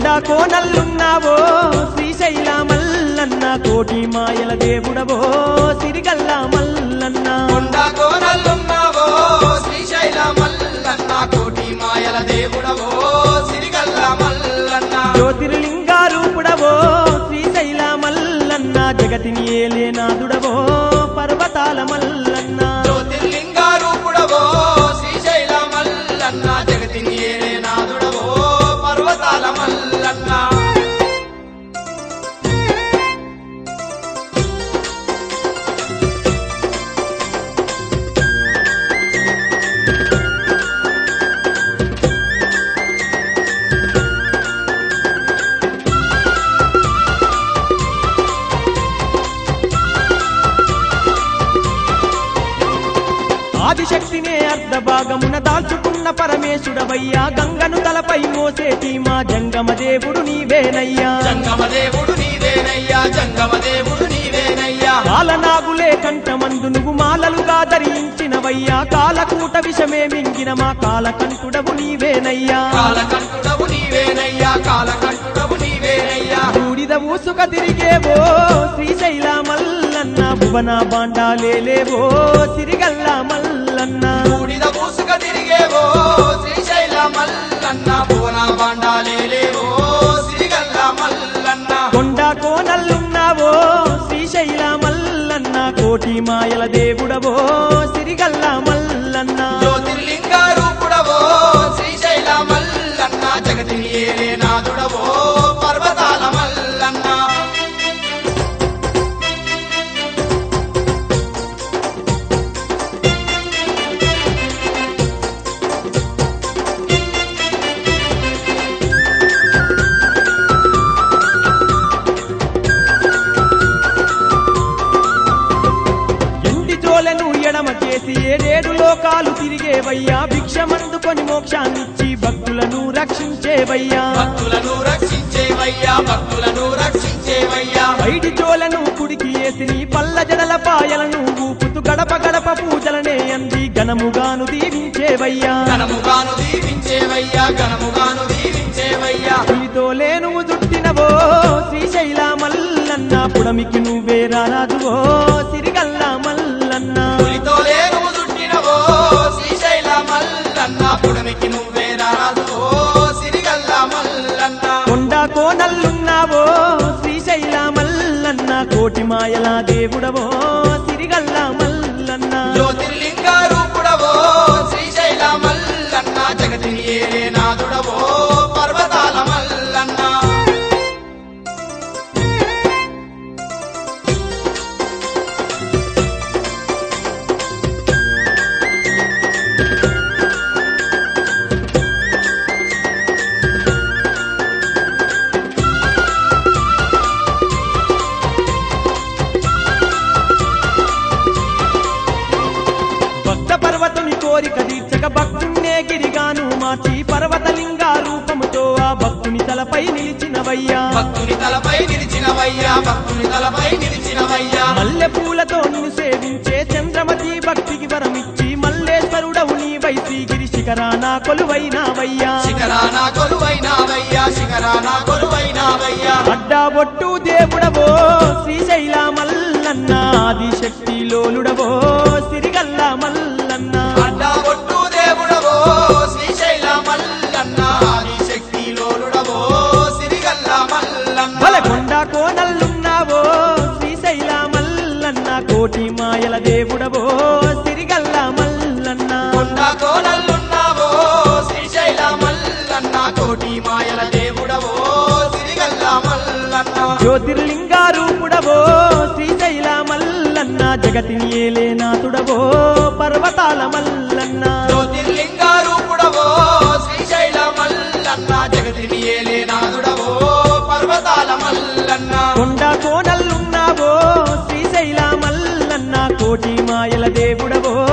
కొండ కోనల్లున్నావో శ్రీశైల మల్లన్న కోటి మాయల దేవుడవో సిరిగల్ల మల్లన్న కొండ కోనల్లున్నావో శ్రీశైల మల్లన్న కోటి మాయల దేవుడవో సిరిగల్ల మల్లన్న జ్యోతిర్లింగ రూపుడవో శ్రీశైల మల్లన్న జగతిని ఏలేనాథుడవో పర్వతాల మల్లన్న జ్యోతిర్లింగ రూపుడవో శ్రీశైల మల్లన్న జగతిని ఏలేనాథుడవో పర్వతాల మల్లన్న ఆదిశక్తినే అర్ధ భాగమున దాల్చుకున్న పరమేశుడవయ్యా గంగను తలపై మోసేటి మా జంగమ దేవుడు నీవేనయ్యా జంగమ దేవుడు నీవేనయ్యా జంగమ దేవుడు నీవేనయ్యా కాలనాగులే కంఠమందు నువ్వు మాలలుగా ధరించినవయ్యా కాలకూట విషమే మింగిన మా కాలకంఠుడవు నీవేనయ్యా కాలకంఠుడవు నీవేనయ్యా కాలకంఠుడవు నీవేనయ్యా బూడిద ఊసుక తిరిగేవో శ్రీశైల మల్లన్న భువన బాండాలేవో సిరిగల్ల మల్లన్న బూడిద పూసుక తిరిగేవో శ్రీశైల మల్లన్న భువన బాండాలేవో సిరిగల్ల మల్లన్న కొండ కోనల్లున్నావో శ్రీశైల మల్లన్న కోటి మాయల దేవుడవో సిరిగల్ల మల్లన్న జ్యోతిర్లింగ రూపుడవో శ్రీశైల మల్లన్న జగతిని ఏలేనాథుడవో పర్వతాల మల్లన్న ఎండి జోలెను ఎడమ చేసి ఏడేడు లోకాలు తిరిగేవయ్యా భిక్షమందుకొని మోక్షాన్నిచ్చి భక్తులను రక్షించేవయ్యా భక్తులను రక్షించేవయ్యా భక్తులను రక్షించేవయ్యా బయటి జోలను కుడికి వేసి నీ పల్ల జడల పాయలను ఊపుతూ గడప గడప పూజలనే అంది ఘనముగాను దీవించేవయ్యా ఘనముగాను దీవించేవయ్యా ఘనముగాను దీవించేవయ్యా పులితో లేను చుట్టినవో శ్రీశైల మల్లన్న పుడమికి నువ్వే రారాజువో సిరిగల్ల మల్లన్న పులితో లేను చుట్టినవో శ్రీశైల మల్లన్న పుడమికి నువ్వే రారాజువో సిరిగల్ల మల్లన్న కొండ కోనల్లున్నావో శ్రీశైల మల్లన్న కోటి మాయల దేవుడవో సిరిగల్ల మల్లన్న జ్యోతిర్లింగ రూపుడవో శ్రీశైల మల్లన్న జగతిని ఏలేనాథుడవో పర్వతాల మల్లన్న భక్త పర్వతుని కోరిక తీర్చక భక్తున్నే గిరిగాను మార్చి పర్వతలింగ రూపముతో ఆ భక్తుని తలపై నిలిచినవయ్యా భక్తుని తలపై నిలిచినవయ్యా భక్తుని తలపై నిలిచినవయ్యా మల్లె పూలతో నిన్ను సేవించే చంద్రమతి భక్తికి వరమిచ్చి మల్లేశ్వరుడవు నీవై శ్రీగిరి శిఖరాన కొలువైనావయ్యా శిఖరాన కొలువైనావయ్యా శిఖరాన కొలువైనావయ్యా అడ్డాబొట్టు దేవుడవో శ్రీశైల మల్లన్న ఆదిశక్తి లోలుడవో సిరిగల్ల మల్లన్న అడ్డాబొట్టు దేవుడవో శ్రీశైల మల్లన్న ఆదిశక్తి లోలుడవో సిరిగల్ల మల్లన్న బలకొండ కోనల్లున్నావో శ్రీశైల మల్లన్న కోటి మాయల దేవుడవో సిరిగల్ల మల్లన్న కొండ కోనల్లున్నావో శ్రీశైల మల్లన్న కోటి మాయల దేవుడవో సిరిగల్ల మల్లన్న జ్యోతిర్లింగ రూపుడవో శ్రీశైల మల్లన్న జగతిని ఏలేనాథుడవో పర్వతాల మల్లన్న జ్యోతిర్లింగ రూపుడవో శ్రీశైల మల్లన్న జగతిని ఏలేనాథుడవో పర్వతాల మల్లన్న కొండ కోనల్లున్నావో శ్రీశైల మల్లన్న కోటి మాయల దేవుడవో